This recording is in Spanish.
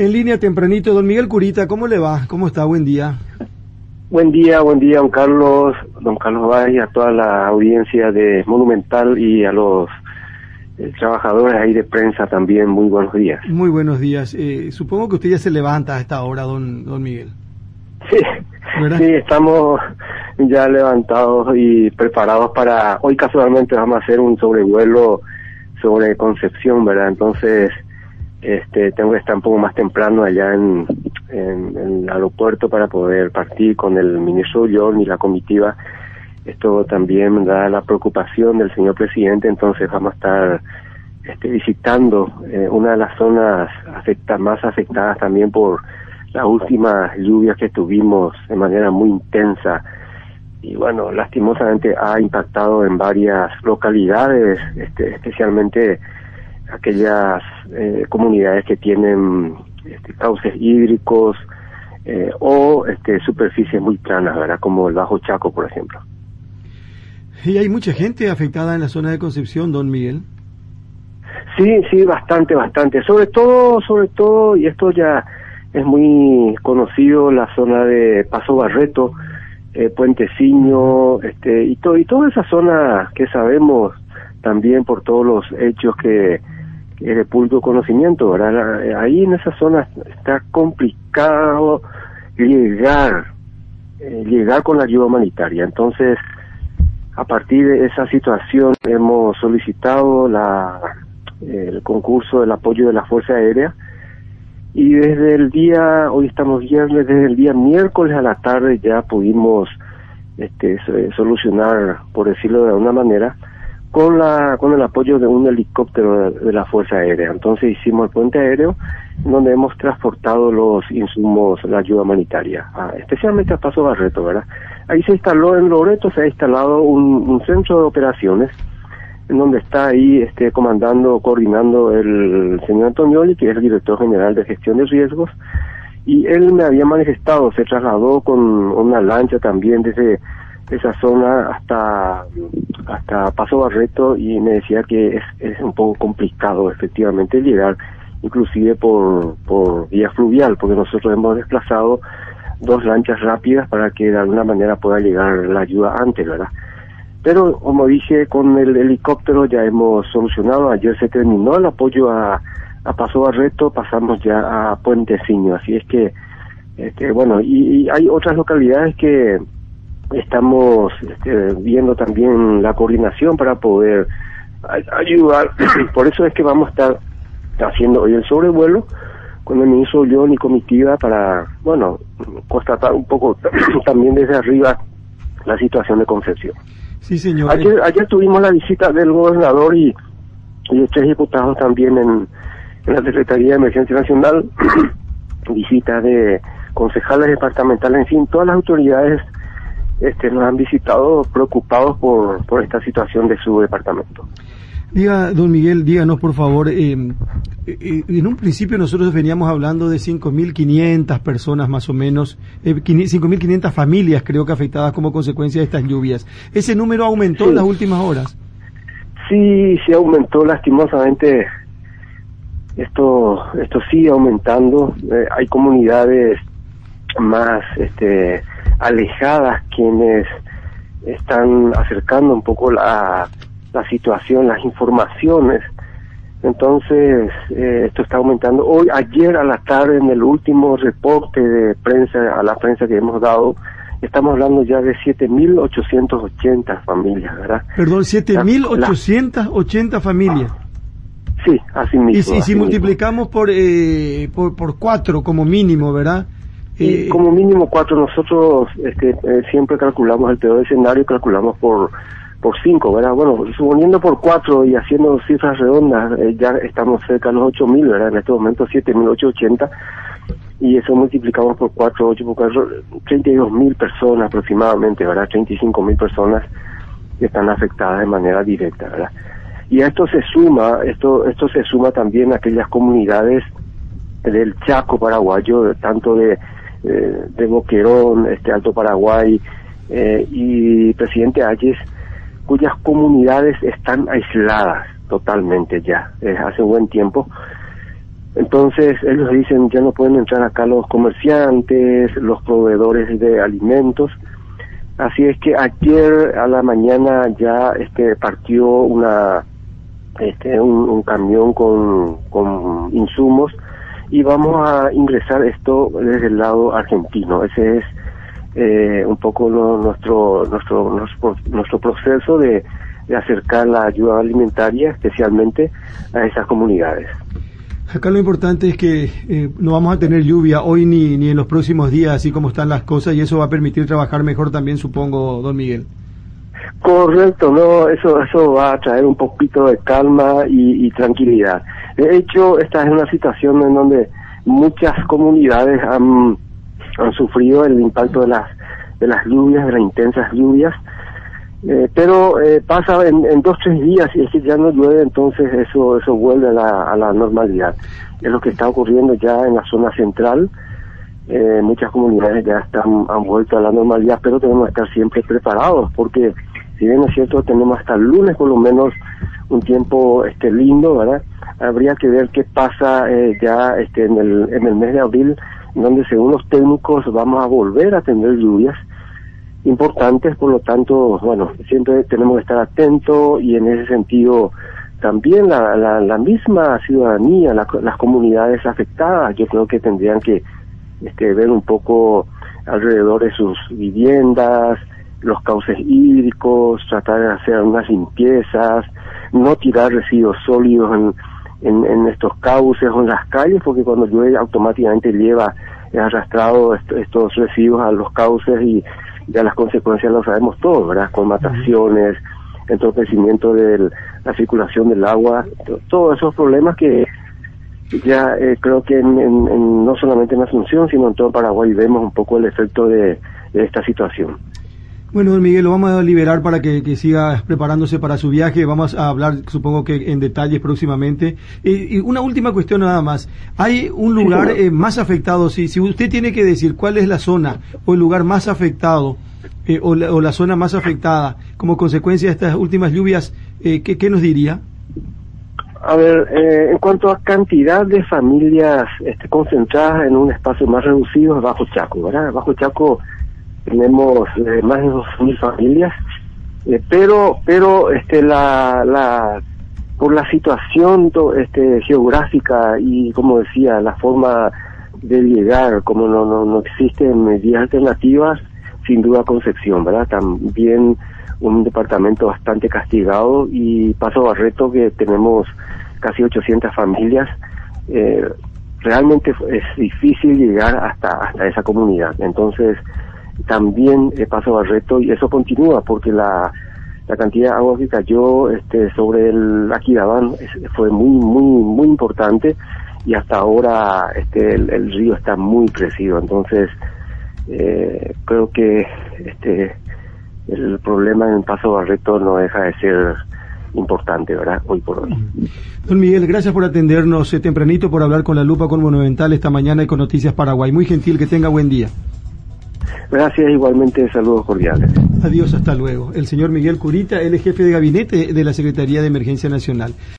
En línea tempranito, don Miguel Curita, ¿cómo le va? ¿Cómo está? Buen día. Buen día, don Carlos Valle, a toda la audiencia de Monumental y a los trabajadores ahí de prensa también, muy buenos días. Muy buenos días. Supongo que usted ya se levanta a esta hora, don Miguel. Sí, ¿verdad? Sí, estamos ya levantados y preparados para... Hoy casualmente vamos a hacer un sobrevuelo sobre Concepción, ¿verdad? Entonces, tengo que estar un poco más temprano allá en el aeropuerto para poder partir con el ministro Ullón y la comitiva. Esto también da la preocupación del señor presidente, entonces vamos a estar visitando una de las zonas más afectadas también por las últimas lluvias que tuvimos de manera muy intensa. Y bueno, lastimosamente ha impactado en varias localidades, especialmente aquellas comunidades que tienen cauces hídricos o superficies muy planas, ¿verdad? Como el Bajo Chaco, por ejemplo. ¿Y hay mucha gente afectada en la zona de Concepción, don Miguel? Sí, bastante. Sobre todo, y esto ya es muy conocido, la zona de Paso Barreto, Puenteciño, y toda esa zona que sabemos también por todos los hechos que es de público conocimiento, ¿verdad? Ahí en esa zona está complicado llegar con la ayuda humanitaria. Entonces, a partir de esa situación hemos solicitado el concurso del apoyo de la Fuerza Aérea, y hoy estamos viernes, desde el día miércoles a la tarde ya pudimos solucionar, por decirlo de alguna manera, con el apoyo de un helicóptero de la Fuerza Aérea. Entonces hicimos el puente aéreo donde hemos transportado los insumos, la ayuda humanitaria, especialmente a Paso Barreto, ¿verdad? Ahí en Loreto se ha instalado un centro de operaciones en donde está ahí coordinando el señor Antonioli, que es el director general de gestión de riesgos, y él me había manifestado, se trasladó con una lancha también desde esa zona hasta Paso Barreto, y me decía que es un poco complicado efectivamente llegar, inclusive por vía fluvial, porque nosotros hemos desplazado 2 lanchas rápidas para que de alguna manera pueda llegar la ayuda antes, ¿verdad? Pero, como dije, con el helicóptero ya hemos solucionado. Ayer se terminó el apoyo a Paso Barreto, pasamos ya a Puenteciño. Así es que, y hay otras localidades que estamos viendo también la coordinación para poder ayudar. Por eso es que vamos a estar haciendo hoy el sobrevuelo con el ministro Ullón y comitiva para, constatar un poco también desde arriba la situación de Concepción. Sí, señor. Ayer tuvimos la visita del gobernador y de 3 diputados también en la Secretaría de Emergencia Nacional, visita de concejales departamentales, en fin, todas las autoridades nos han visitado preocupados por esta situación de su departamento. Don Miguel, díganos por favor, en un principio nosotros veníamos hablando de 5.500 personas más o menos, 5.500 familias creo que afectadas como consecuencia de estas lluvias. ¿Ese número aumentó en las últimas horas? Sí aumentó lastimosamente. Esto sigue aumentando. Hay comunidades más alejadas quienes están acercando un poco la situación, las informaciones. Entonces, esto está aumentando. Ayer a la tarde, en el último reporte de prensa, a la prensa que hemos dado, estamos hablando ya de 7.880 familias, ¿verdad? Perdón, 7.880 familias. Sí, así mismo. Y si multiplicamos por 4 como mínimo, ¿verdad? Como mínimo 4. Nosotros siempre calculamos el peor escenario, calculamos por 5, ¿verdad? Bueno, suponiendo por 4 y haciendo cifras redondas, ya estamos cerca de los 8.000, ¿verdad? En este momento 7.880, y eso multiplicamos por 8 por 4, 32.000 personas aproximadamente, ¿verdad? 35.000 personas que están afectadas de manera directa, ¿verdad? Y a esto se suma también a aquellas comunidades del Chaco paraguayo, tanto de Boquerón, Alto Paraguay y Presidente Hayes, cuyas comunidades están aisladas totalmente ya, hace un buen tiempo, Entonces ellos dicen ya no pueden entrar acá los comerciantes, los proveedores de alimentos. Así es que ayer a la mañana ya partió un camión con insumos y vamos a ingresar esto desde el lado argentino. Ese es un poco nuestro proceso de acercar la ayuda alimentaria especialmente a esas comunidades. Acá lo importante es que no vamos a tener lluvia hoy ni en los próximos días, así como están las cosas, y eso va a permitir trabajar mejor también, supongo, don Miguel. Correcto, no, eso va a traer un poquito de calma y tranquilidad. De hecho, esta es una situación en donde muchas comunidades han sufrido el impacto de las lluvias, de las intensas lluvias, pero pasa en 2-3 días y es que ya no llueve, entonces eso vuelve a la normalidad. Es lo que está ocurriendo ya en la zona central. Muchas comunidades ya han vuelto a la normalidad, pero tenemos que estar siempre preparados, porque si bien es cierto tenemos hasta el lunes por lo menos un tiempo lindo, ¿verdad? Habría que ver qué pasa ya en el mes de abril, donde según los técnicos vamos a volver a tener lluvias importantes. Por lo tanto, bueno, siempre tenemos que estar atentos, y en ese sentido también la misma ciudadanía, las comunidades afectadas, yo creo que tendrían que ver un poco alrededor de sus viviendas, los cauces hídricos, tratar de hacer unas limpiezas, no tirar residuos sólidos en estos cauces o en las calles, porque cuando llueve automáticamente lleva arrastrado estos residuos a los cauces, y ya las consecuencias lo sabemos todos, ¿verdad? Colmataciones, entorpecimiento de la circulación del agua, todos esos problemas que ya creo que no solamente en Asunción, sino en todo Paraguay vemos un poco el efecto de esta situación. Bueno, don Miguel, lo vamos a liberar para que siga preparándose para su viaje. Vamos a hablar, supongo que en detalles próximamente. Y una última cuestión nada más. ¿Hay un lugar más afectado? Si usted tiene que decir cuál es la zona o el lugar más afectado o la zona más afectada como consecuencia de estas últimas lluvias, ¿qué nos diría? A ver, en cuanto a cantidad de familias concentradas en un espacio más reducido, es Bajo Chaco, ¿verdad? Bajo Chaco tenemos más de 2.000 familias, pero por la situación geográfica y, como decía, la forma de llegar, como no existen vías alternativas, sin duda Concepción, ¿verdad? También un departamento bastante castigado, y Paso Barreto, que tenemos casi 800 familias. Realmente es difícil llegar hasta esa comunidad. Entonces también Paso Barreto, y eso continúa porque la cantidad de agua que cayó sobre el Aquidabán fue muy importante, y hasta ahora el río está muy crecido. Entonces creo que el problema en Paso Barreto no deja de ser importante, ¿verdad? Hoy por hoy. Don Miguel, gracias por atendernos tempranito, por hablar con La Lupa con Monumental esta mañana y con Noticias Paraguay. Muy gentil, que tenga buen día. Gracias, igualmente, saludos cordiales. Adiós, hasta luego. El señor Miguel Curita, él es jefe de gabinete de la Secretaría de Emergencia Nacional.